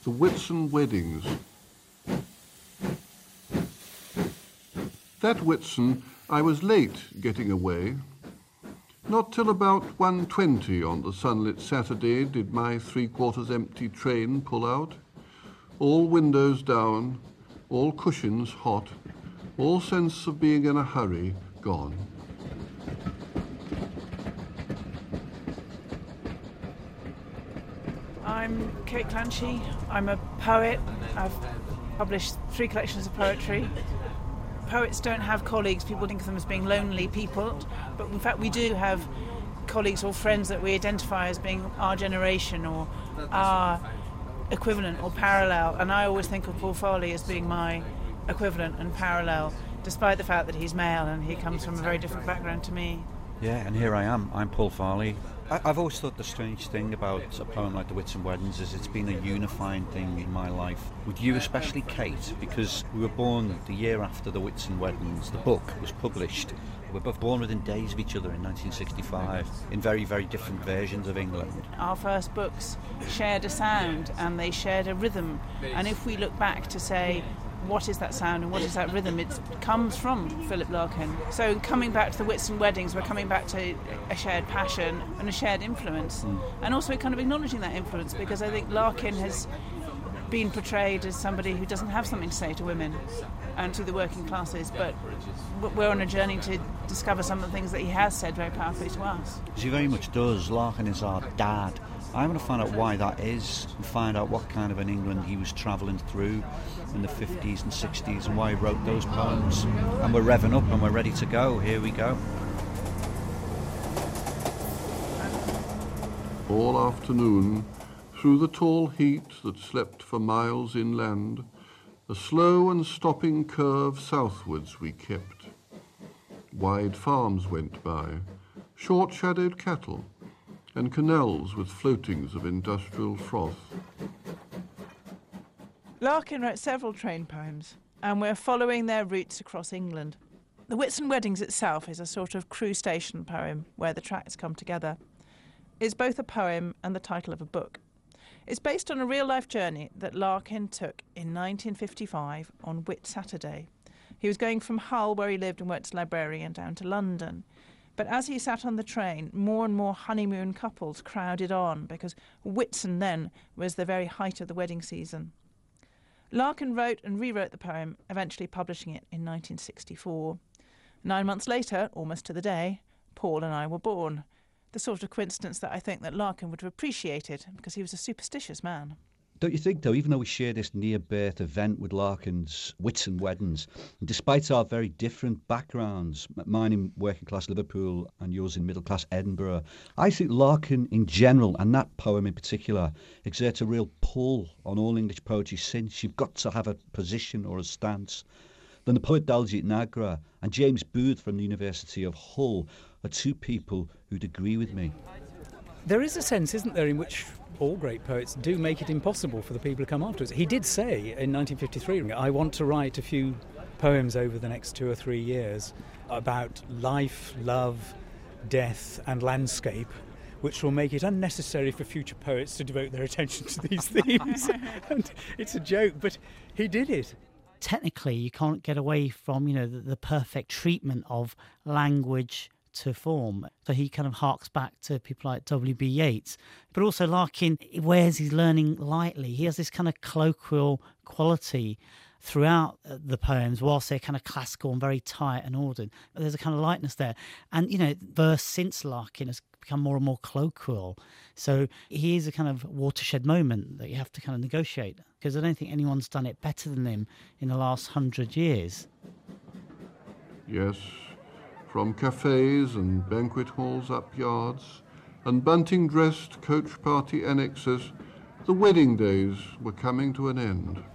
The Whitsun Weddings. That Whitsun, I was late getting away. Not till about 1:20 on the sunlit Saturday did my three-quarters empty train pull out. All windows down, all cushions hot, all sense of being in a hurry gone. I'm Kate Clanchy. I'm a poet. I've published 3 collections of poetry. Poets don't have colleagues. People think of them as being lonely people, but in fact we do have colleagues or friends that we identify as being our generation or our equivalent or parallel, and I always think of Paul Farley as being my equivalent and parallel, despite the fact that he's male and he comes from a very different background to me. Yeah, and here I am. I'm Paul Farley. I've always thought the strange thing about a poem like The Whitsun Weddings is it's been a unifying thing in my life. With you especially, Kate, because we were born the year after The Whitsun Weddings. The book was published. We were both born within days of each other in 1965 in very, very different versions of England. Our first books shared a sound and they shared a rhythm. And if we look back to say, what is that sound and what is that rhythm? It comes from Philip Larkin. So coming back to The Whitsun Weddings, we're coming back to a shared passion and a shared influence. And also kind of acknowledging that influence, because I think Larkin has been portrayed as somebody who doesn't have something to say to women and to the working classes, but we're on a journey to discover some of the things that he has said very powerfully to us. He very much does. Larkin is our dad. I want to find out why that is and find out what kind of an England he was travelling through in the 50s and 60s and why he wrote those poems. And we're revving up and we're ready to go. Here we go. All afternoon, through the tall heat that slept for miles inland, a slow and stopping curve southwards we kept. Wide farms went by, short-shadowed cattle, and canals with floatings of industrial froth. Larkin wrote several train poems, and we're following their routes across England. The Whitsun Weddings itself is a sort of crew station poem where the tracks come together. It's both a poem and the title of a book. It's based on a real-life journey that Larkin took in 1955 on Whit Saturday. He was going from Hull, where he lived and worked as a librarian, down to London. But as he sat on the train, more and more honeymoon couples crowded on, because Whitsun then was the very height of the wedding season. Larkin wrote and rewrote the poem, eventually publishing it in 1964. 9 months later, almost to the day, Paul and I were born. The sort of coincidence that I think that Larkin would have appreciated, because he was a superstitious man. Don't you think, though, even though we share this near-birth event with Larkin's Whitsun Weddings, and despite our very different backgrounds, mine in working-class Liverpool and yours in middle-class Edinburgh, I think Larkin in general, and that poem in particular, exerts a real pull on all English poetry since. You've got to have a position or a stance. Then the poet Daljit Nagra and James Booth from the University of Hull are two people who'd agree with me. There is a sense, isn't there, in which all great poets do make it impossible for the people to come afterwards. He did say in 1953, I want to write a few poems over the next 2 or 3 years about life, love, death and landscape, which will make it unnecessary for future poets to devote their attention to these themes. And it's a joke, but he did it. Technically, you can't get away from, the perfect treatment of language to form. So he kind of harks back to people like W.B. Yeats. But also Larkin wears his learning lightly. He has this kind of colloquial quality throughout the poems, whilst they're kind of classical and very tight and ordered. But there's a kind of lightness there. And, verse since Larkin has become more and more colloquial. So he is a kind of watershed moment that you have to kind of negotiate, because I don't think anyone's done it better than him in the last 100 years. Yes, from cafes and banquet halls up yards and bunting-dressed coach party annexes, the wedding days were coming to an end.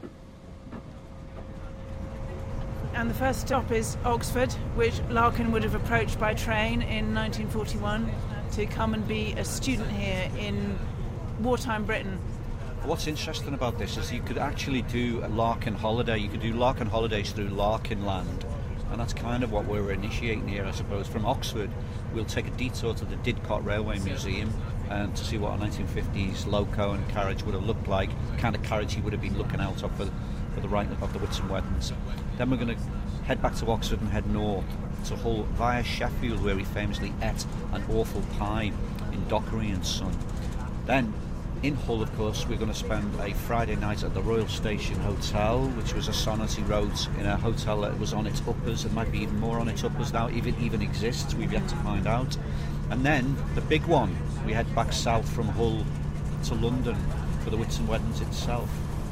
And the first stop is Oxford, which Larkin would have approached by train in 1941 to come and be a student here in wartime Britain. What's interesting about this is you could actually do a Larkin holiday. You could do Larkin holidays through Larkin land And that's kind of what we're initiating here, I suppose. From Oxford, we'll take a detour to the Didcot Railway Museum and to see what a 1950s loco and carriage would have looked like, the kind of carriage he would have been looking out of for the right of the Whitsun Weddings. Then we're going to head back to Oxford and head north to Hull via Sheffield, where he famously ate an awful pie in Dockery and Son. Then in Hull, of course, we're going to spend a Friday night at the Royal Station Hotel, which was a sonnet he wrote in a hotel that was on its uppers. It might be even more on its uppers now, if it even exists. We've yet to find out. And then the big one, we head back south from Hull to London for the Whitsun Weddings itself.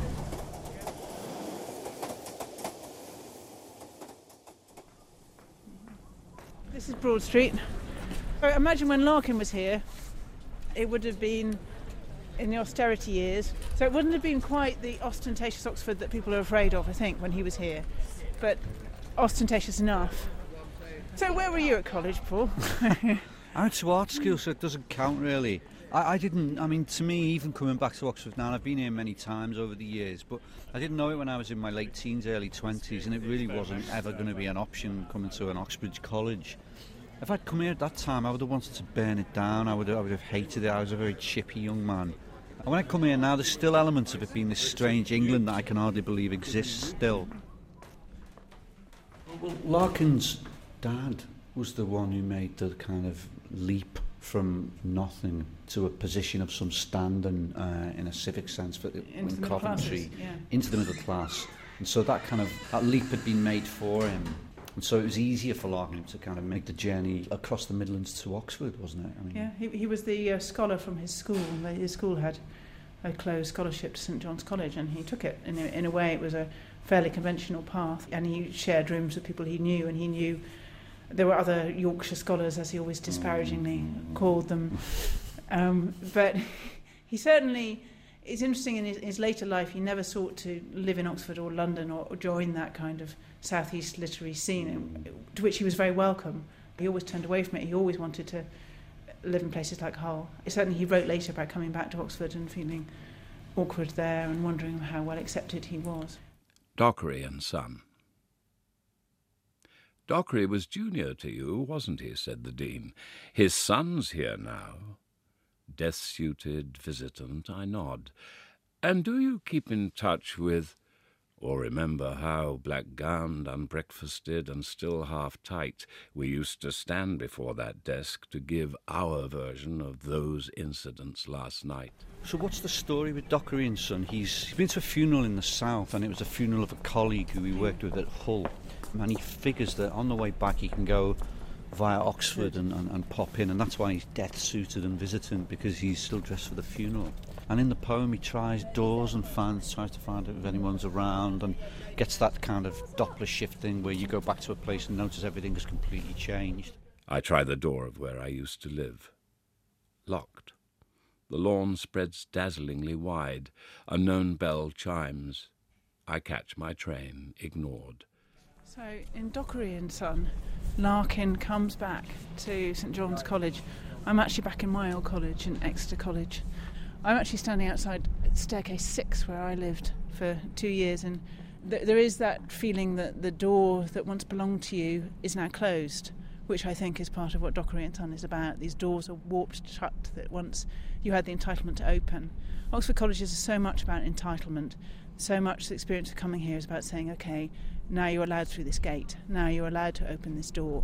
This is Broad Street. I imagine when Larkin was here, it would have been in the austerity years, so it wouldn't have been quite the ostentatious Oxford that people are afraid of, I think, when he was here, but ostentatious enough. So where were you at college, Paul? I went to art school, so it doesn't count really. I didn't, I mean, to me, even coming back to Oxford now, I've been here many times over the years, but I didn't know it when I was in my late teens, early 20s, and it really wasn't ever going to be an option coming to an Oxbridge college. If I'd come here at that time, I would have wanted to burn it down. I would have hated it. I was a very chippy young man. And when I come here now, there's still elements of it being this strange England that I can hardly believe exists still. Well, Larkin's dad was the one who made the kind of leap from nothing to a position of some standing in a civic sense in Coventry, into the middle class. And so that leap had been made for him. And so it was easier for Larkin to kind of make the journey across the Midlands to Oxford, wasn't it? I mean, yeah, he was the scholar from his school. His school had a closed scholarship to St John's College, and he took it. In a way, it was a fairly conventional path, and he shared rooms with people he knew, and he knew there were other Yorkshire scholars, as he always disparagingly called them. But he certainly, it's interesting, in his later life, he never sought to live in Oxford or London or join that kind of southeast literary scene, to which he was very welcome. He always turned away from it. He always wanted to live in places like Hull. Certainly he wrote later about coming back to Oxford and feeling awkward there and wondering how well accepted he was. Dockery and Son. Dockery was junior to you, wasn't he? Said the Dean. His son's here now. Death-suited visitant, I nod. And do you keep in touch with, or remember how, black-gowned, unbreakfasted, and still half-tight, we used to stand before that desk to give our version of those incidents last night? So what's the story with Dockery and Son? He's been to a funeral in the south, and it was a funeral of a colleague who he worked with at Hull. And he figures that on the way back he can go via Oxford and pop in, and that's why he's death-suited and visiting, because he's still dressed for the funeral. And in the poem he tries doors and fans, tries to find out if anyone's around, and gets that kind of Doppler shifting where you go back to a place and notice everything has completely changed. I try the door of where I used to live. Locked. The lawn spreads dazzlingly wide. Unknown bell chimes. I catch my train, ignored. So in Dockery and Son, Larkin comes back to St John's College. I'm actually back in my old college, in Exeter College. I'm actually standing outside staircase 6 where I lived for 2 years, and there is that feeling that the door that once belonged to you is now closed, which I think is part of what Dockery and Son is about. These doors are warped shut that once you had the entitlement to open. Oxford colleges are so much about entitlement, so much the experience of coming here is about saying, OK, now you're allowed through this gate, now you're allowed to open this door.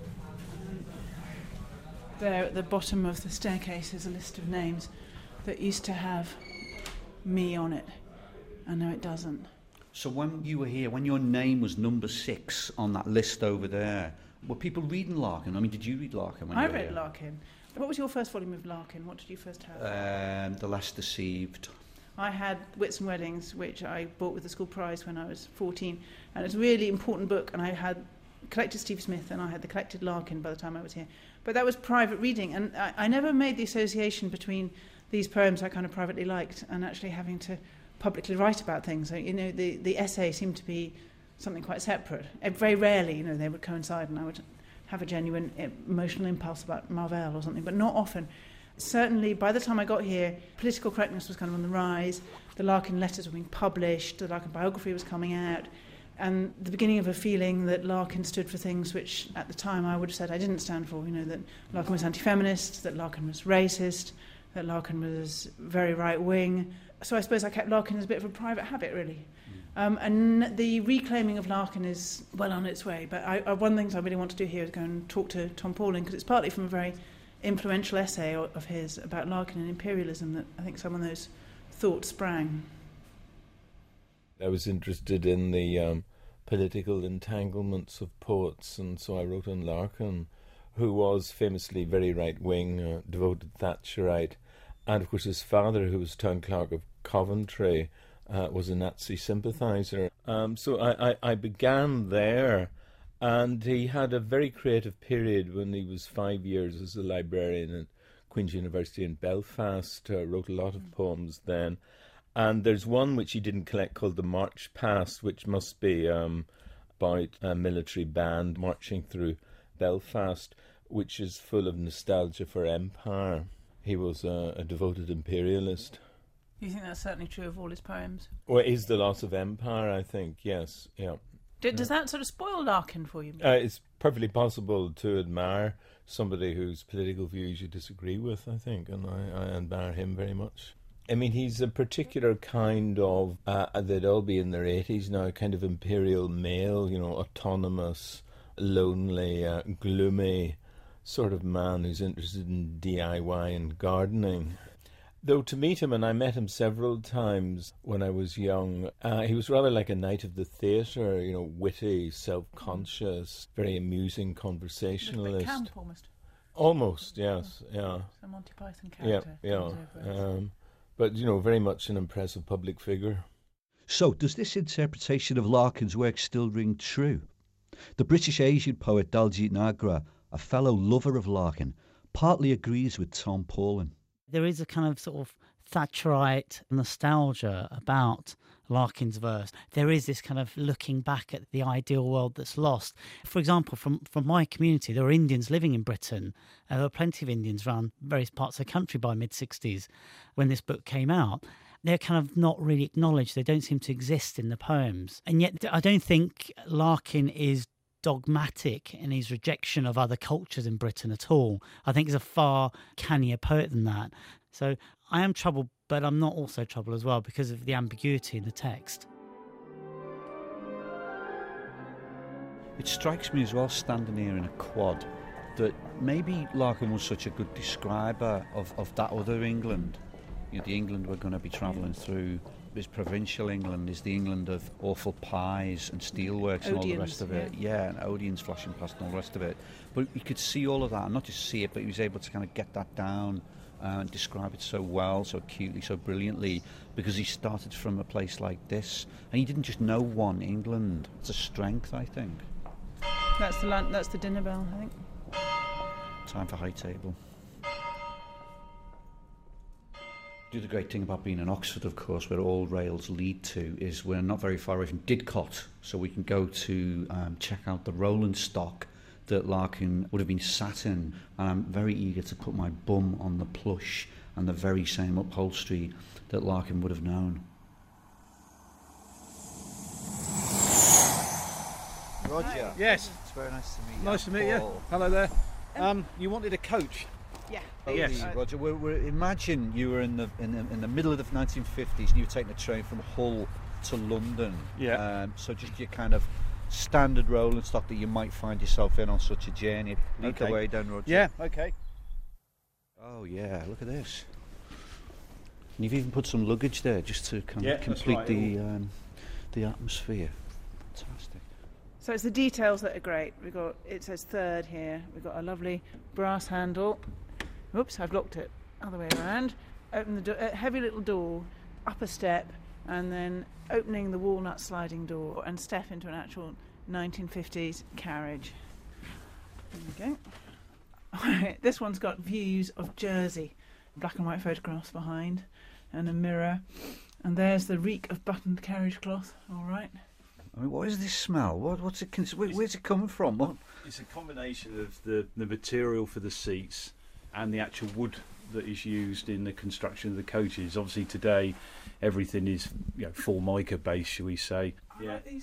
There at the bottom of the staircase is a list of names that used to have me on it, and now it doesn't. So when you were here, when your name was number 6 on that list over there, were people reading Larkin? I mean, did you read Larkin when you were here? I read Larkin. What was your first volume of Larkin? What did you first have? The Less Deceived. I had Whitsun Weddings, which I bought with the school prize when I was 14, and it's a really important book, and I had collected Steve Smith and I had the collected Larkin by the time I was here. But that was private reading, and I never made the association between these poems I kind of privately liked and actually having to publicly write about things. So, the essay seemed to be something quite separate. Very rarely, they would coincide, and I would have a genuine emotional impulse about Marvell or something, but not often. Certainly, by the time I got here, political correctness was kind of on the rise. The Larkin letters were being published. The Larkin biography was coming out. and the beginning of a feeling that Larkin stood for things which at the time I would have said I didn't stand for, that Larkin was anti-feminist, that Larkin was racist, that Larkin was very right-wing. So I suppose I kept Larkin as a bit of a private habit, really. And the reclaiming of Larkin is well on its way, but one of the things I really want to do here is go and talk to Tom Pauling, because it's partly from a very influential essay of his about Larkin and imperialism that I think some of those thoughts sprang. I was interested in the political entanglements of poets, and so I wrote on Larkin, who was famously very right-wing, devoted Thatcherite, and of course his father, who was town clerk of Coventry, was a Nazi sympathiser. So I began there, and he had a very creative period when he was 5 years as a librarian at Queen's University in Belfast, wrote a lot of poems then. And there's one which he didn't collect called The March Past, which must be about a military band marching through Belfast, which is full of nostalgia for empire. He was a devoted imperialist. You think that's certainly true of all his poems? Or is the loss of empire, I think, yes, yeah. Does that sort of spoil Larkin for you? It's perfectly possible to admire somebody whose political views you disagree with, I think, and I admire him very much. I mean, he's a particular kind of, they'd all be in their 80s now, kind of imperial male, autonomous, lonely, gloomy sort of man who's interested in DIY and gardening. Though to meet him, and I met him several times when I was young, he was rather like a knight of the theatre, witty, self-conscious, very amusing conversationalist. Camp, almost. Almost, yes, yeah. Some Monty Python character. Yeah. But, very much an impressive public figure. So, does this interpretation of Larkin's work still ring true? The British Asian poet Daljit Nagra, a fellow lover of Larkin, partly agrees with Tom Pauling. There is a kind of sort of Thatcherite nostalgia about Larkin's verse. There is this kind of looking back at the ideal world that's lost. For example, from my community, there were Indians living in Britain. There were plenty of Indians around various parts of the country by mid-60s when this book came out. They're kind of not really acknowledged. They don't seem to exist in the poems. And yet I don't think Larkin is dogmatic in his rejection of other cultures in Britain at all. I think he's a far cannier poet than that. So I am troubled, but I'm not also troubled as well because of the ambiguity in the text. It strikes me as well, standing here in a quad, that maybe Larkin was such a good describer of that other England. The England we're going to be travelling through is provincial England, is the England of awful pies and steelworks and all the rest of it. Yeah, and Odeons flashing past and all the rest of it. But you could see all of that, and not just see it, but he was able to kind of get that down and describe it so well, so acutely, so brilliantly, because he started from a place like this, and he didn't just know one England. It's a strength, I think. That's the dinner bell, I think. Time for high table. The great thing about being in Oxford, of course, where all rails lead to, is we're not very far away from Didcot, so we can go to check out the rolling stock that Larkin would have been sat in, and I'm very eager to put my bum on the plush and the very same upholstery that Larkin would have known. Roger. Yes. It's very nice to meet you. Nice to meet you. Hello there. You wanted a coach? Yeah. Yes. Roger. Imagine you were in the middle of the 1950s and you were taking a train from Hull to London. Yeah. So just your kind of standard rolling stock that you might find yourself in on such a journey. Lead the way down, Roger. Yeah. Okay. Oh yeah, look at this. And you've even put some luggage there just to kind of complete the atmosphere. Fantastic. So it's the details that are great. It says third here. We've got a lovely brass handle. Oops, I've locked it. Other way around. Open the door, heavy little door, up a step, and then opening the walnut sliding door and step into an actual 1950s carriage. There we go. Alright, this one's got views of Jersey. Black and white photographs behind, and a mirror. And there's the reek of buttoned carriage cloth. All right. I mean, what is this smell? Where's it coming from? What? It's a combination of the material for the seats and the actual wood that is used in the construction of the coaches. Obviously today everything is full mica base, shall we say. I like these.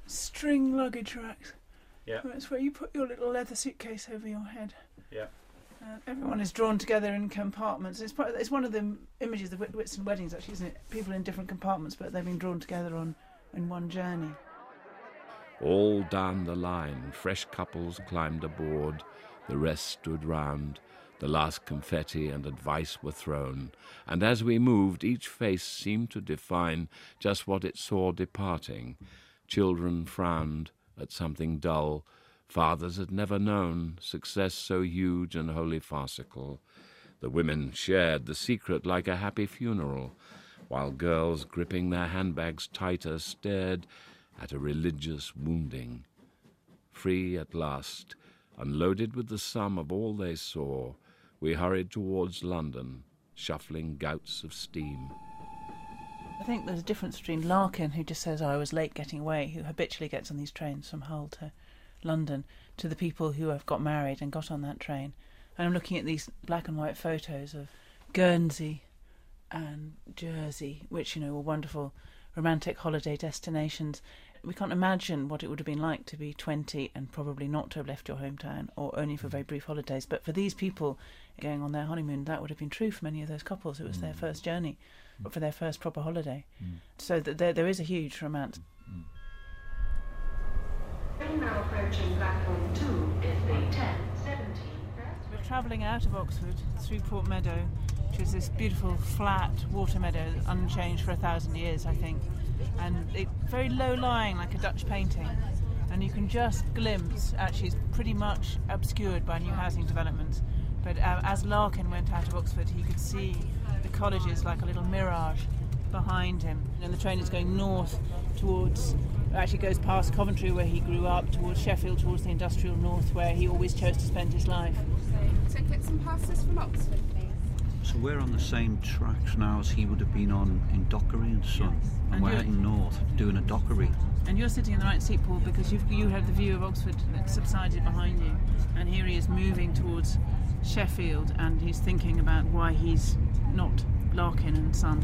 string luggage racks. Yeah. That's where you put your little leather suitcase over your head. Yeah. Everyone is drawn together in compartments. It's one of the images of Whitsun weddings, actually, isn't it? People in different compartments, but they've been drawn together in one journey. All down the line, fresh couples climbed aboard, the rest stood round, the last confetti and advice were thrown, and as we moved, each face seemed to define just what it saw departing. Children frowned at something dull. Fathers had never known success so huge and wholly farcical. The women shared the secret like a happy funeral, while girls, gripping their handbags tighter, stared at a religious wounding. Free at last, unloaded with the sum of all they saw, we hurried towards London, shuffling gouts of steam. I think there's a difference between Larkin, who just says, I was late getting away, who habitually gets on these trains from Hull to London, to the people who have got married and got on that train. And I'm looking at these black and white photos of Guernsey and Jersey, which, were wonderful romantic holiday destinations. We can't imagine what it would have been like to be 20 and probably not to have left your hometown, or only for very brief holidays. But for these people going on their honeymoon, that would have been true for many of those couples. It was their first journey, but for their first proper holiday. So there is a huge romance. Now approaching platform 2 is the 10:17. We're travelling out of Oxford through Port Meadow, which is this beautiful flat water meadow, unchanged for 1,000 years, I think, and it's very low-lying, like a Dutch painting, and you can just glimpse, actually it's pretty much obscured by new housing developments, but as Larkin went out of Oxford, he could see the colleges like a little mirage behind him, and the train is going north towards, actually goes past Coventry where he grew up, towards Sheffield, towards the industrial north where he always chose to spend his life. Tickets and passes from Oxford, please. So we're on the same tracks now as he would have been on in Dockery and Son, and we're heading north doing a Dockery. And you're sitting in the right seat, Paul, because you have the view of Oxford that subsided behind you, and here he is moving towards Sheffield, and he's thinking about why he's not Larkin and Son.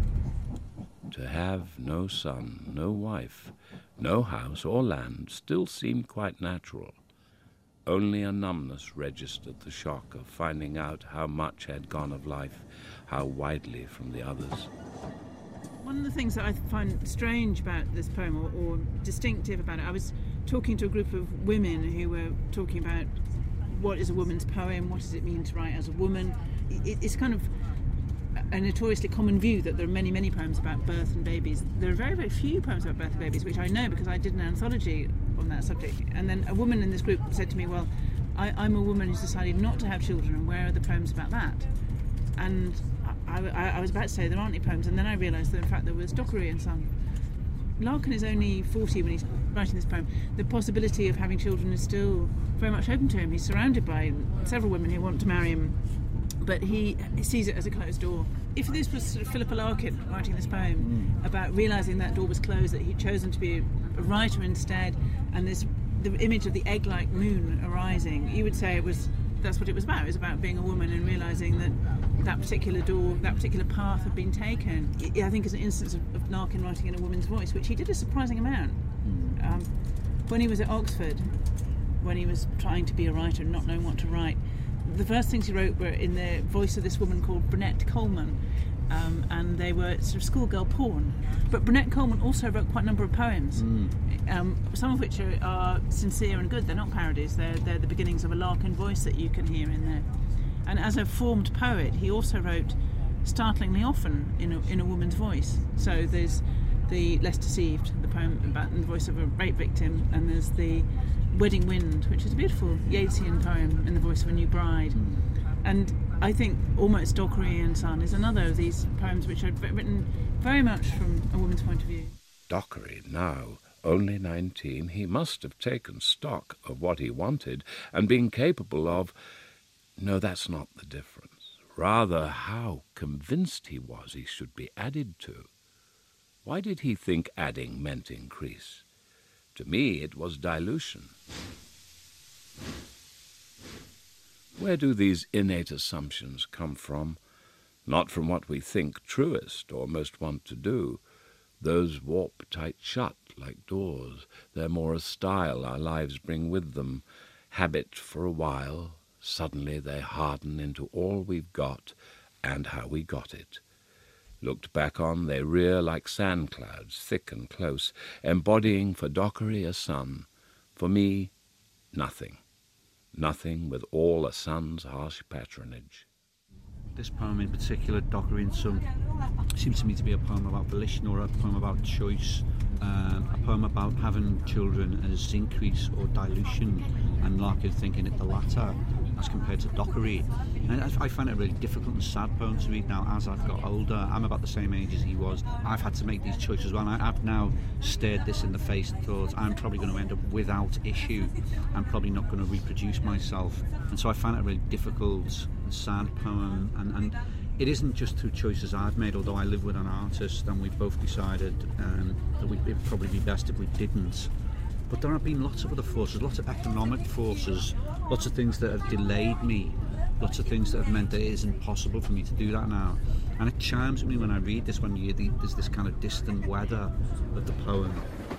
To have no son, no wife, no house or land still seemed quite natural. Only a numbness registered the shock of finding out how much had gone of life, how widely from the others. One of the things that I find strange about this poem, or distinctive about it, I was talking to a group of women who were talking about what is a woman's poem, what does it mean to write as a woman. It's kind of a notoriously common view that there are many, many poems about birth and babies. There are very, very few poems about birth and babies, which I know because I did an anthology on that subject. And then a woman in this group said to me, well, I'm a woman who's decided not to have children, and where are the poems about that? And I was about to say there aren't any poems, and then I realised that in fact there was Dockery and Son. Larkin is only 40 when he's writing this poem. The possibility of having children is still very much open to him. He's surrounded by several women who want to marry him, but he sees it as a closed door. If this was sort of Philippa Larkin writing this poem about realising that door was closed, that he'd chosen to be a writer instead, and the image of the egg-like moon arising, you would say that's what it was about. It was about being a woman and realising that particular door, that particular path had been taken. I think it's an instance of Larkin writing in a woman's voice, which he did a surprising amount. When he was at Oxford, when he was trying to be a writer and not knowing what to write, the first things he wrote were in the voice of this woman called Brunette Coleman, and they were sort of schoolgirl porn. But Brunette Coleman also wrote quite a number of poems, some of which are sincere and good. They're not parodies, they're the beginnings of a Larkin voice that you can hear in there. And as a formed poet, he also wrote startlingly often in a woman's voice. So there's the Less Deceived, the poem about in the voice of a rape victim, and there's the Wedding Wind, which is a beautiful Yeatsian poem in the voice of a new bride. And I think Almost Dockery and Son is another of these poems which are written very much from a woman's point of view. Dockery, now only 19, he must have taken stock of what he wanted and been capable of... No, that's not the difference. Rather, how convinced he was he should be added to. Why did he think adding meant increase? To me, it was dilution. Where do these innate assumptions come from? Not from what we think truest or most want to do, Those warp tight shut like doors. They're more a style our lives bring with them. Habit for a while, suddenly they harden into all we've got and how we got it. Looked back on, they rear like sand clouds, thick and close, embodying for Dockery a sun. For me, nothing. Nothing with all a sun's harsh patronage. This poem in particular, Dockery and Son, seems to me to be a poem about volition or a poem about choice, a poem about having children as increase or dilution, and Larkin thinking it the latter as compared to Dockery. And I find it a really difficult and sad poem to read now as I've got older. I'm about the same age as he was. I've had to make these choices well, and I've now stared this in the face and thought I'm probably going to end up without issue. I'm probably not going to reproduce myself. And so I find it a really difficult and sad poem, and it isn't just through choices I've made, although I live with an artist and we've both decided that it'd probably be best if we didn't. But there have been lots of other forces, lots of economic forces, lots of things that have delayed me, lots of things that have meant that it isn't possible for me to do that now. And it chimes with me when I read this, when there's this kind of distant weather of the poem.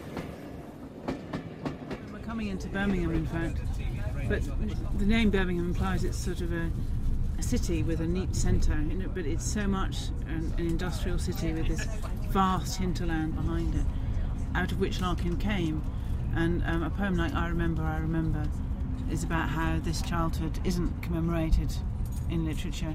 We're coming into Birmingham, in fact, but the name Birmingham implies it's sort of a city with a neat centre, but it's so much an industrial city with this vast hinterland behind it, out of which Larkin came. And a poem like I Remember is about how this childhood isn't commemorated in literature.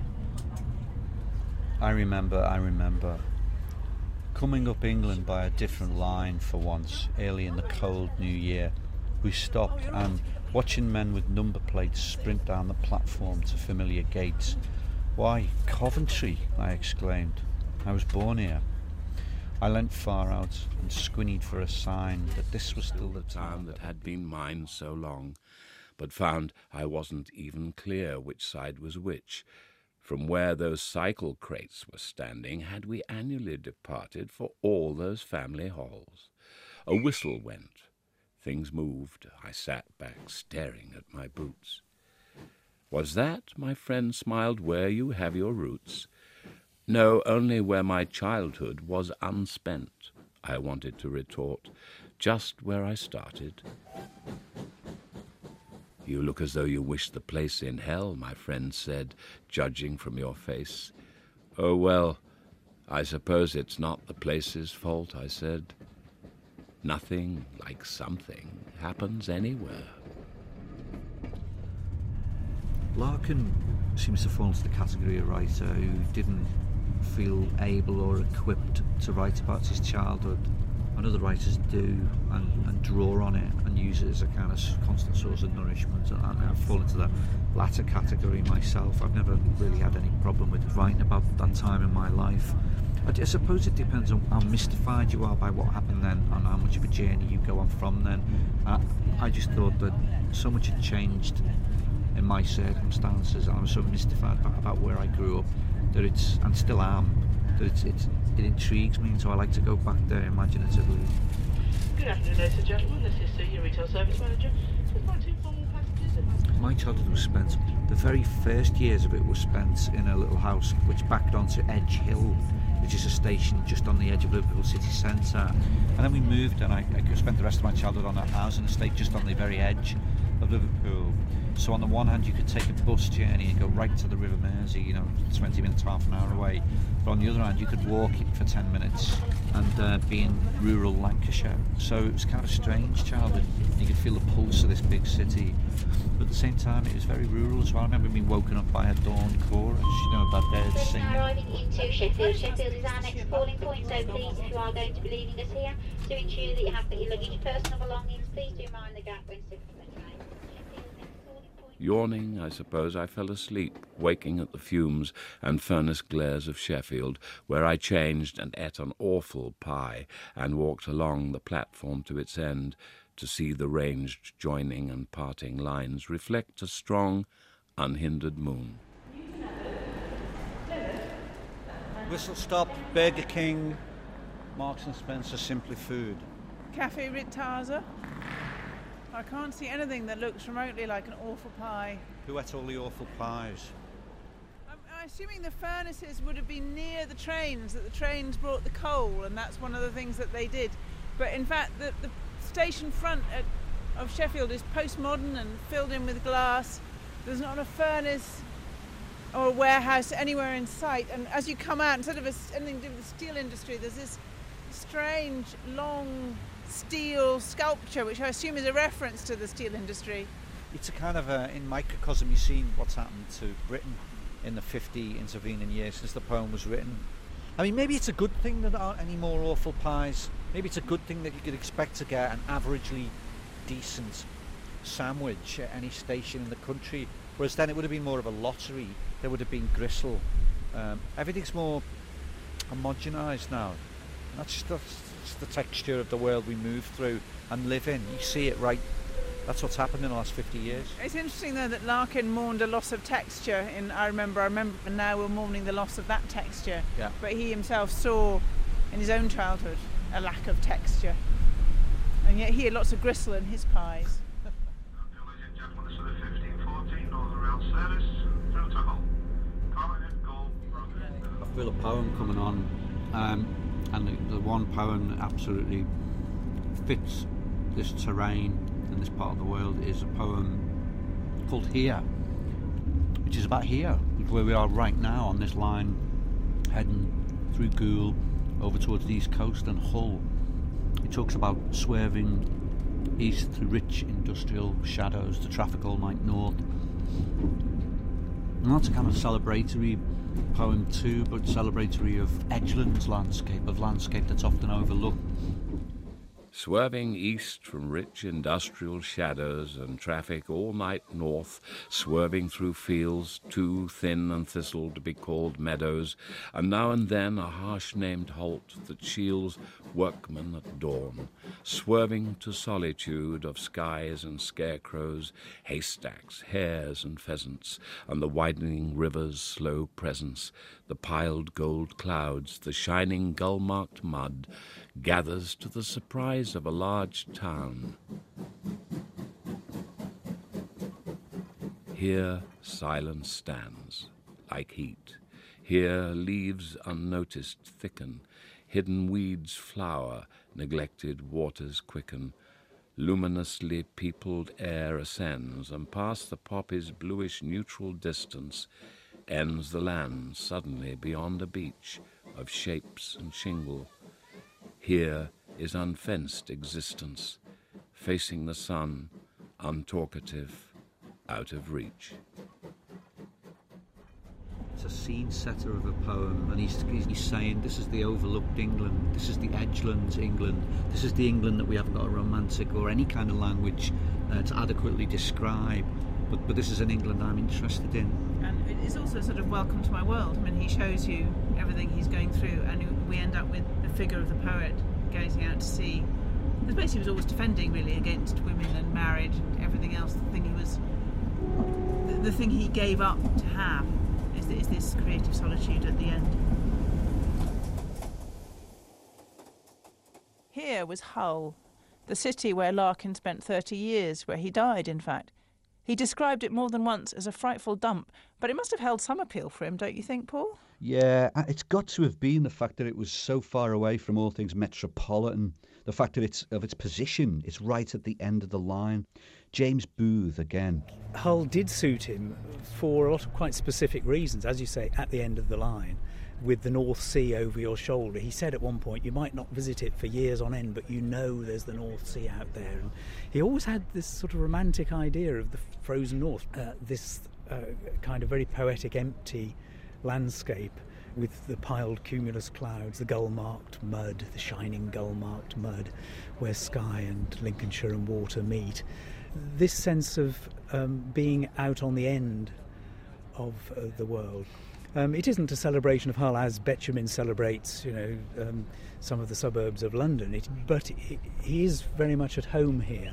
I remember coming up England by a different line for once, early in the cold new year. We stopped and, watching men with number plates sprint down the platform to familiar gates. "Why, Coventry," I exclaimed. "I was born here." I leant far out and squinnied for a sign that this was still the town that had been mine so long, but found I wasn't even clear which side was which. From where those cycle crates were standing had we annually departed for all those family halls. A whistle went. Things moved. I sat back staring at my boots. "Was that," my friend smiled, "where you have your roots?" "No, only where my childhood was unspent," I wanted to retort, "just where I started." "You look as though you wish the place in hell," my friend said, "judging from your face." "Oh, well, I suppose it's not the place's fault," I said. "Nothing like something happens anywhere." Larkin seems to fall into the category of writer who didn't feel able or equipped to write about his childhood, and other writers do and draw on it and use it as a kind of constant source of nourishment, and I fall into the latter category myself. I've never really had any problem with writing about that time in my life. I suppose it depends on how mystified you are by what happened then and how much of a journey you go on from then. I just thought that so much had changed in my circumstances, and I was so mystified about where I grew up, that and still am, that it intrigues me, and so I like to go back there imaginatively. Good afternoon, ladies and gentlemen. This is your retail service manager. Just want to inform all passengers. My childhood was spent, the very first years of it was spent in a little house which backed onto Edge Hill, which is a station just on the edge of Liverpool city centre. And then we moved, and I spent the rest of my childhood on a housing estate just on the very edge of Liverpool. So on the one hand you could take a bus journey and go right to the River Mersey, 20 minutes, half an hour away. But on the other hand you could walk it for 10 minutes and be in rural Lancashire. So it was kind of a strange childhood. You could feel the pulse of this big city, but at the same time it was very rural as well. I remember being woken up by a dawn chorus, about birds singing. Arriving into Sheffield. Sheffield is our next calling point, so please, if you are going to be leaving us here, to ensure that you have got your luggage, personal belongings, please do mind the gap when sitting on the train. Yawning, I suppose, I fell asleep, waking at the fumes and furnace glares of Sheffield, where I changed and ate an awful pie and walked along the platform to its end to see the ranged joining and parting lines reflect a strong, unhindered moon. Whistle Stop, Burger King, Marks and Spencer, Simply Food. Cafe Rittaza. I can't see anything that looks remotely like an awful pie. Who ate all the awful pies? I assuming the furnaces would have been near the trains, that the trains brought the coal, and that's one of the things that they did. But in fact, the station front of Sheffield is postmodern and filled in with glass. There's not a furnace or a warehouse anywhere in sight. And as you come out, instead of anything to do with the steel industry, there's this strange, long steel sculpture, which I assume is a reference to the steel industry. It's a kind of in microcosm. You've seen what's happened to Britain in the 50 intervening years since the poem was written. I mean, maybe it's a good thing that there aren't any more awful pies. Maybe it's a good thing that you could expect to get an averagely decent sandwich at any station in the country, whereas then it would have been more of a lottery. There would have been gristle. Everything's more homogenised now. That's just the texture of the world we move through and live in. You see it right. That's what's happened in the last 50 years. It's interesting, though, that Larkin mourned a loss of texture in I remember, and now we're mourning the loss of that texture. Yeah. But he himself saw, in his own childhood, a lack of texture. And yet he had lots of gristle in his pies. Ladies and gentlemen, this is the 1514 Northern Rail service through to Hull. I feel a poem coming on, and the one poem that absolutely fits this terrain in this part of the world is a poem called Here, which is about here, where we are right now on this line heading through Goole over towards the east coast and Hull. It talks about swerving east through rich industrial shadows to traffic all night north. And that's a kind of celebratory poem too, but celebratory of Edgeland's landscape, of landscape that's often overlooked. Swerving east from rich industrial shadows and traffic all night north, swerving through fields too thin and thistled to be called meadows, and now and then a harsh-named halt that shields workmen at dawn, swerving to solitude of skies and scarecrows, haystacks, hares and pheasants, and the widening river's slow presence, the piled gold clouds, the shining gull-marked mud, gathers to the surprise of a large town. Here silence stands, like heat. Here leaves unnoticed thicken, hidden weeds flower, neglected waters quicken. Luminously peopled air ascends, and past the poppy's bluish neutral distance ends the land suddenly beyond a beach of shapes and shingle. Here is unfenced existence, facing the sun, untalkative, out of reach. It's a scene setter of a poem, and he's saying this is the overlooked England, this is the Edgelands England, this is the England that we haven't got a romantic or any kind of language to adequately describe, but this is an England I'm interested in. And it's also sort of welcome to my world. I mean, he shows you everything he's going through, and we end up with the figure of the poet gazing out to sea. Because basically he was always defending, really, against women and marriage and everything else. The thing he gave up to have is this creative solitude at the end. Here was Hull, the city where Larkin spent 30 years, where he died, in fact. He described it more than once as a frightful dump, but it must have held some appeal for him, don't you think, Paul? Yeah, it's got to have been the fact that it was so far away from all things metropolitan, the fact of its position, it's right at the end of the line. James Booth, again. Hull did suit him for a lot of quite specific reasons, as you say, at the end of the line. With the North Sea over your shoulder. He said at one point, you might not visit it for years on end, but you know there's the North Sea out there. And he always had this sort of romantic idea of the frozen North, this kind of very poetic, empty landscape with the piled cumulus clouds, the gull-marked mud, the shining gull-marked mud, where sky and Lincolnshire and water meet. This sense of being out on the end of the world. It isn't a celebration of Hull as Betjeman celebrates, some of the suburbs of London, but he is very much at home here.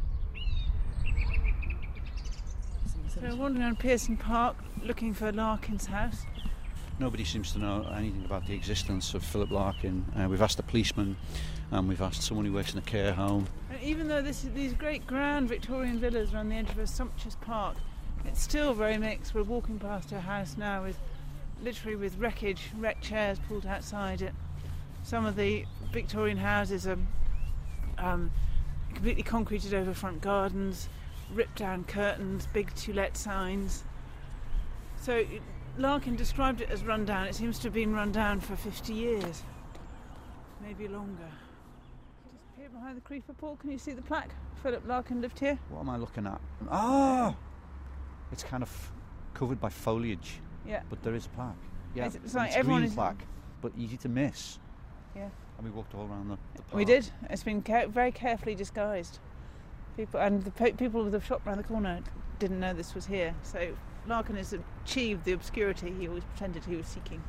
So we're wandering around Pearson Park looking for Larkin's house. Nobody seems to know anything about the existence of Philip Larkin. We've asked a policeman, and we've asked someone who works in a care home. And even though these great grand Victorian villas are on the edge of a sumptuous park, it's still very mixed. We're walking past her house now with literally with wreckage, wrecked chairs pulled outside it. Some of the Victorian houses are completely concreted over front gardens, ripped down curtains, big to let signs. So Larkin described it as run down. It seems to have been run down for 50 years, maybe longer. Just peer behind the creeper, Paul. Can you see the plaque? Philip Larkin lived here. What am I looking at? Ah! It's kind of covered by foliage. Yeah. But there is a plaque. Yeah. It's like it's everyone green is plaque, but easy to miss. Yeah. And we walked all around the park. We did. It's been very carefully disguised. People and the people with the shop around the corner didn't know this was here. So Larkin has achieved the obscurity he always pretended he was seeking.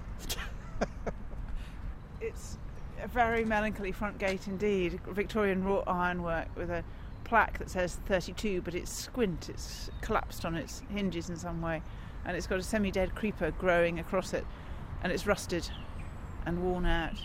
It's a very melancholy front gate indeed. Victorian wrought ironwork with a plaque that says 32, but it's squint. It's collapsed on its hinges in some way, and it's got a semi-dead creeper growing across it, and it's rusted and worn out.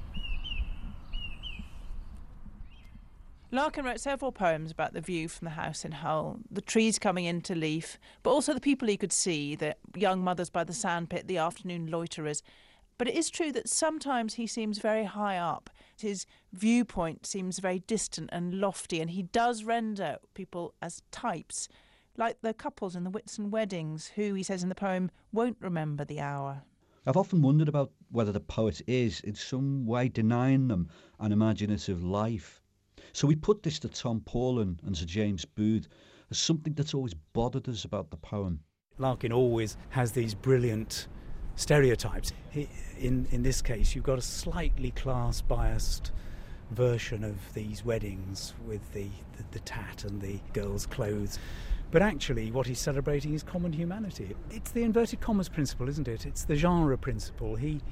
Larkin wrote several poems about the view from the house in Hull, the trees coming into leaf, but also the people he could see, the young mothers by the sandpit, the afternoon loiterers. But it is true that sometimes he seems very high up. His viewpoint seems very distant and lofty, and he does render people as types, like the couples in the Whitsun weddings, who, he says in the poem, won't remember the hour. I've often wondered about whether the poet is, in some way, denying them an imaginative life. So we put this to Tom Paulin and Sir James Booth as something that's always bothered us about the poem. Larkin always has these brilliant stereotypes. In this case, you've got a slightly class-biased version of these weddings with the tat and the girls' clothes. But actually, what he's celebrating is common humanity. It's the inverted commas principle, isn't it? It's the genre principle. He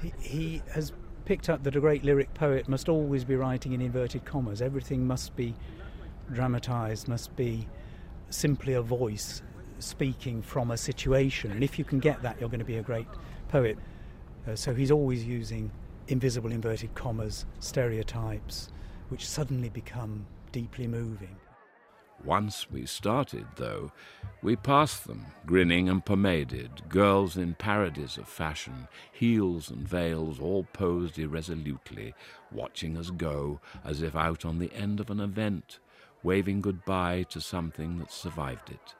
has picked up that a great lyric poet must always be writing in inverted commas. Everything must be dramatised, must be simply a voice speaking from a situation. And if you can get that, you're going to be a great poet. So he's always using invisible inverted commas, stereotypes, which suddenly become deeply moving. Once we started, though, we passed them, grinning and pomaded, girls in parodies of fashion, heels and veils all posed irresolutely, watching us go as if out on the end of an event, waving goodbye to something that survived it.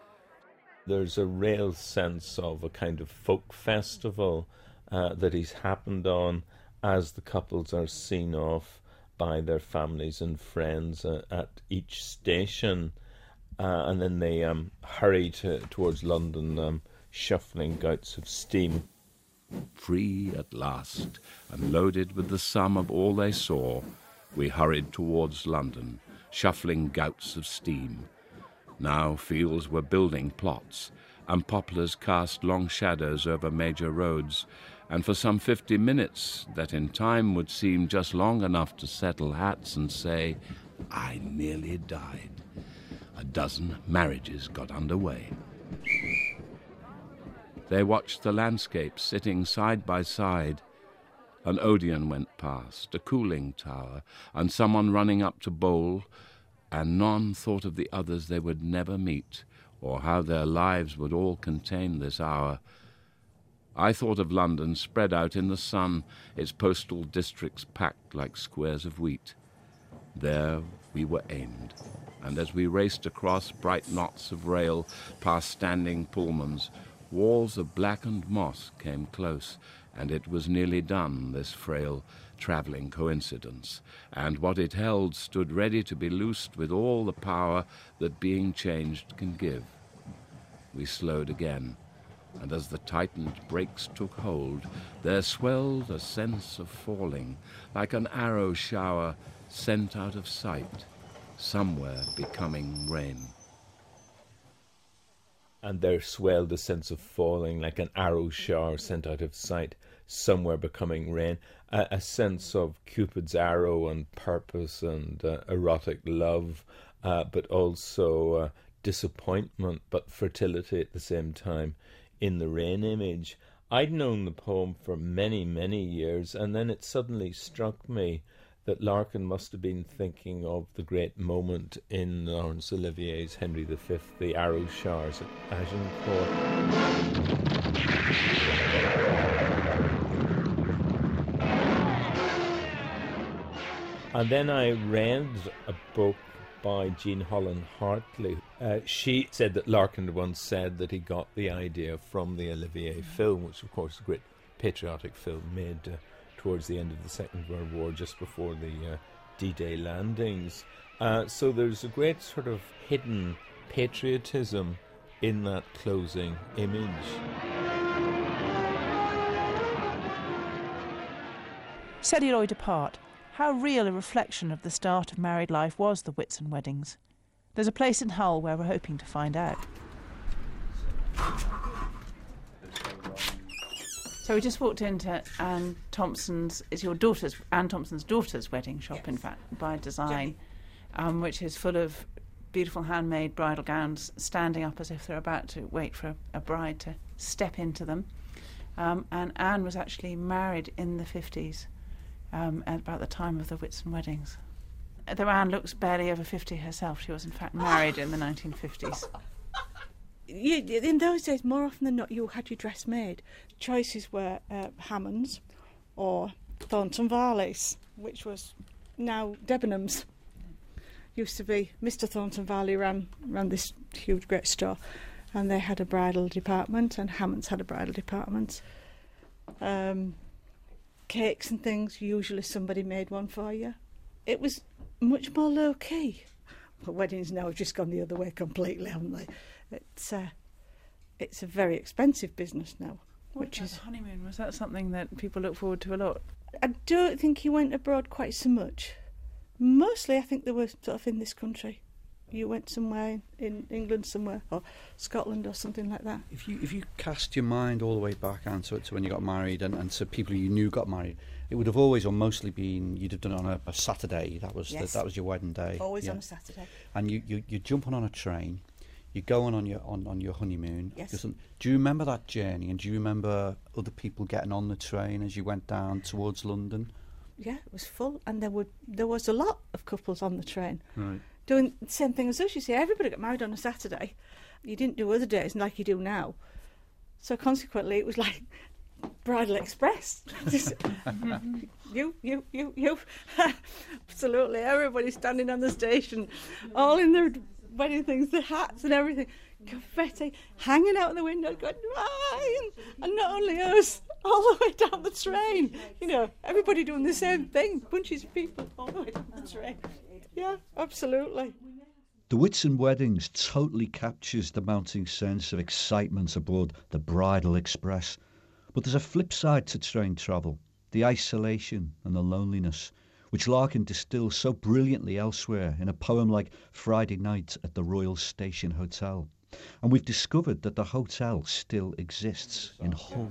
There's a real sense of a kind of folk festival that he's happened on as the couples are seen off by their families and friends at each station, and then they hurry towards London, shuffling gouts of steam. Free at last, and loaded with the sum of all they saw, we hurried towards London, shuffling gouts of steam. Now fields were building plots, and poplars cast long shadows over major roads, and for some 50 minutes, that in time would seem just long enough to settle hats and say, "I nearly died." A dozen marriages got underway. They watched the landscape sitting side by side. An Odeon went past, a cooling tower, and someone running up to bowl, and none thought of the others they would never meet, or how their lives would all contain this hour. I thought of London spread out in the sun, its postal districts packed like squares of wheat. There we were aimed, and as we raced across bright knots of rail, past standing Pullmans, walls of blackened moss came close, and it was nearly done, this frail travelling coincidence, and what it held stood ready to be loosed with all the power that being changed can give. We slowed again, and as the tightened brakes took hold, there swelled a sense of falling, like an arrow shower sent out of sight, somewhere becoming rain. And there swelled a sense of falling, like an arrow shower sent out of sight, somewhere becoming rain. A sense of Cupid's arrow and purpose and erotic love, but also disappointment, but fertility at the same time, in the rain image. I'd known the poem for many, many years, and then it suddenly struck me that Larkin must have been thinking of the great moment in Laurence Olivier's Henry V, the arrow showers at Agincourt. And then I read a book by Jean Holland Hartley. She said that Larkin once said that he got the idea from the Olivier film, which of course is a great patriotic film made towards the end of the Second World War, just before the D-Day landings. So there's a great sort of hidden patriotism in that closing image. Celluloid apart, how real a reflection of the start of married life was the Whitsun weddings? There's a place in Hull where we're hoping to find out. So we just walked into Anne Thompson's, it's Anne Thompson's daughter's wedding shop, in fact, by design, which is full of beautiful handmade bridal gowns standing up as if they're about to wait for a bride to step into them. And Anne was actually married in the 50s, at about the time of the Whitsun weddings. Though Anne looks barely over 50 herself, she was in fact married in the 1950s. In those days, more often than not, you had your dress made. Choices were Hammonds or Thornton Varley's, which was now Debenhams. Used to be Mr. Thornton Varley ran this huge great store, and they had a bridal department, and Hammonds had a bridal department. Cakes and things, usually somebody made one for you. It was much more low key. But weddings now have just gone the other way completely, haven't they? It's a very expensive business now. Which is honeymoon? Was that something that people look forward to a lot? I don't think he went abroad quite so much. Mostly, I think they were sort of in this country. You went somewhere in England somewhere, or Scotland or something like that. If you cast your mind all the way back, Anne, to when you got married and to people you knew got married, it would have always or mostly been, you'd have done it on a Saturday. That was yes. That was your wedding day. Always on a Saturday. And you're jumping on a train, you're going on your honeymoon. Yes. Do you remember that journey, and do you remember other people getting on the train as you went down towards London? Yeah, it was full, and there was a lot of couples on the train. Right. Doing the same thing as us. You see, everybody got married on a Saturday. You didn't do other days like you do now. So consequently, it was like Bridal Express. You. Absolutely, everybody standing on the station, all in their wedding things, the hats and everything, confetti hanging out the window, going, "Ryan!" And not only us, all the way down the train. You know, everybody doing the same thing, bunches of people all the way down the train. Yeah, absolutely. The Whitsun weddings totally captures the mounting sense of excitement aboard the Bridal Express. But there's a flip side to train travel, the isolation and the loneliness, which Larkin distills so brilliantly elsewhere in a poem like Friday Night at the Royal Station Hotel. And we've discovered that the hotel still exists in Hull.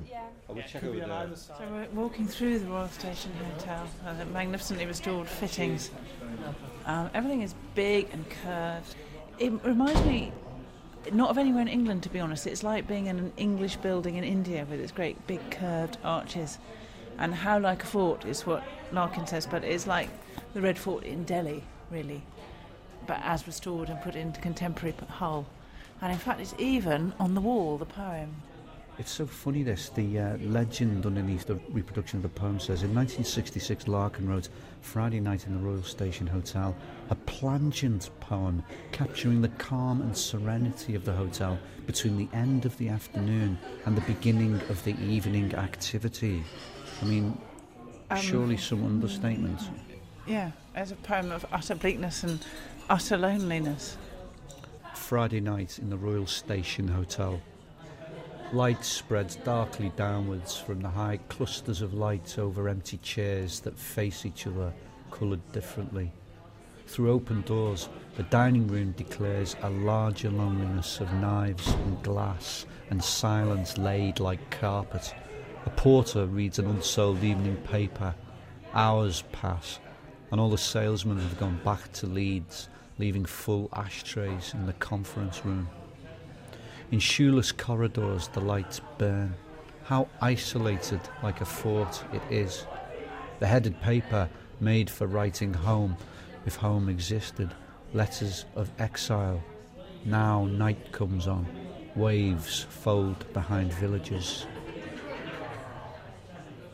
So we're walking through the Royal Station Hotel, the magnificently restored fittings. Everything is big and curved. It reminds me not of anywhere in England, to be honest. It's like being in an English building in India with its great big curved arches. And how like a fort is what Larkin says, but it's like the Red Fort in Delhi, really, but as restored and put into contemporary Hull. And in fact, it's even on the wall, the poem. It's so funny, this. The legend underneath the reproduction of the poem says, in 1966, Larkin wrote Friday Night in the Royal Station Hotel, a plangent poem capturing the calm and serenity of the hotel between the end of the afternoon and the beginning of the evening activity. I mean, surely some understatement. Yeah, as a poem of utter bleakness and utter loneliness. Friday Night in the Royal Station Hotel. Light spreads darkly downwards from the high clusters of light over empty chairs that face each other, coloured differently. Through open doors, the dining room declares a larger loneliness of knives and glass and silence laid like carpet. A porter reads an unsold evening paper. Hours pass, and all the salesmen have gone back to Leeds, leaving full ashtrays in the conference room. In shoeless corridors the lights burn. How isolated, like a fort, it is. The headed paper made for writing home, if home existed, letters of exile. Now night comes on, waves fold behind villages.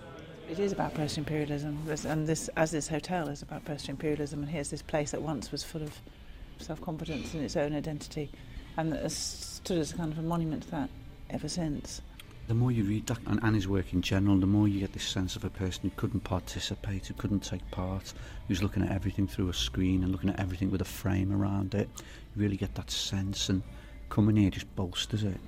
It is about post-imperialism, and this hotel is about post-imperialism, and here's this place that once was full of self-confidence in its own identity, and that has stood as a kind of a monument to that ever since. The more you read that and Annie's work in general, the more you get this sense of a person who couldn't participate, who couldn't take part, who's looking at everything through a screen and looking at everything with a frame around it. You really get that sense, and coming here just bolsters it.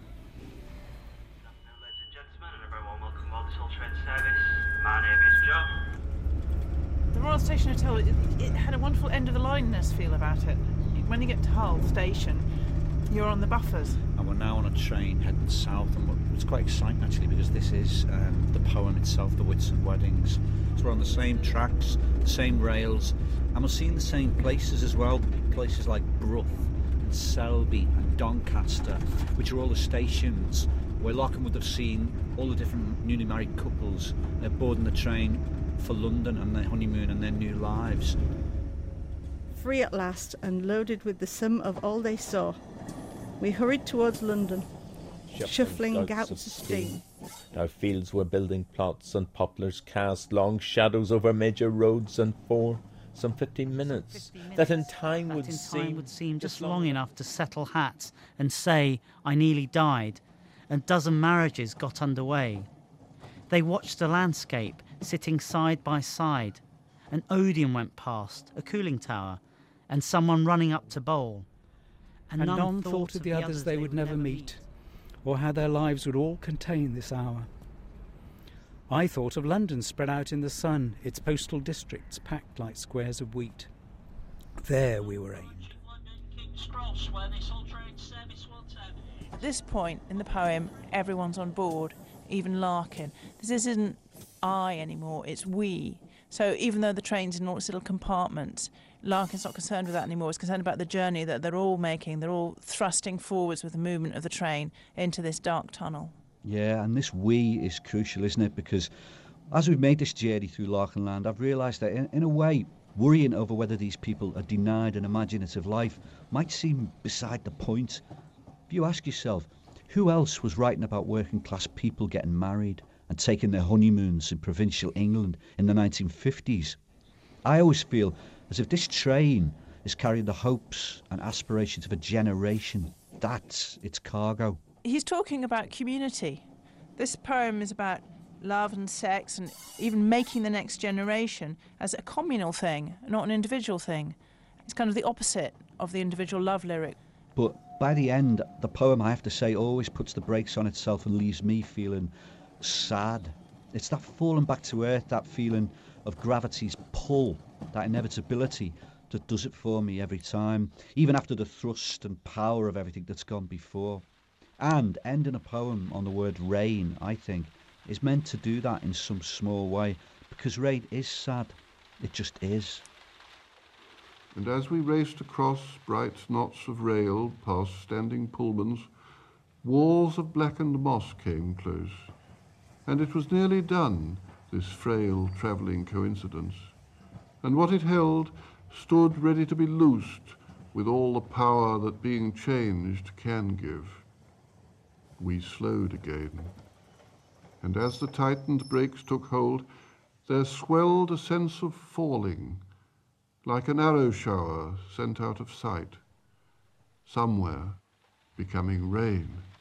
My name is Joe. The Royal Station Hotel, it had a wonderful end-of-the-lineness feel about it. When you get to Hull Station, you're on the buffers. And we're now on a train heading south, and it's quite exciting actually, because this is the poem itself, the Whitsun Weddings. So we're on the same tracks, the same rails, and we're seeing the same places as well, places like Brough and Selby and Doncaster, which are all the stations where Larkin would have seen all the different newly married couples boarding the train for London and their honeymoon and their new lives. Free at last and loaded with the sum of all they saw, we hurried towards London, shuffling gouts of steam. Our fields were building plots, and poplars cast long shadows over major roads, and for some 15 minutes, that in time would seem just long enough to settle hats and say, "I nearly died," and dozen marriages got underway. They watched the landscape, sitting side by side. An Odeon went past, a cooling tower, and someone running up to bowl. And none thought of the others they would never meet, or how their lives would all contain this hour. I thought of London spread out in the sun, its postal districts packed like squares of wheat. There we were aimed. At this point in the poem, everyone's on board, even Larkin. This isn't I anymore, it's we. So even though the train's in all its little compartments, Larkin's not concerned with that anymore. He's concerned about the journey that they're all making. They're all thrusting forwards with the movement of the train into this dark tunnel. Yeah, and this we is crucial, isn't it? Because as we've made this journey through Larkin Land, I've realised that in a way, worrying over whether these people are denied an imaginative life might seem beside the point. If you ask yourself, who else was writing about working class people getting married and taking their honeymoons in provincial England in the 1950s? I always feel as if this train is carrying the hopes and aspirations of a generation. That's its cargo. He's talking about community. This poem is about love and sex and even making the next generation as a communal thing, not an individual thing. It's kind of the opposite of the individual love lyric. But by the end, the poem, I have to say, always puts the brakes on itself and leaves me feeling sad. It's that falling back to earth, that feeling of gravity's pull, that inevitability that does it for me every time, even after the thrust and power of everything that's gone before. And ending a poem on the word rain, I think, is meant to do that in some small way, because rain is sad. It just is. And as we raced across bright knots of rail past standing Pullmans, walls of blackened moss came close, and it was nearly done, this frail travelling coincidence, and what it held stood ready to be loosed with all the power that being changed can give. We slowed again, and as the tightened brakes took hold, there swelled a sense of falling, like an arrow shower sent out of sight, somewhere becoming rain.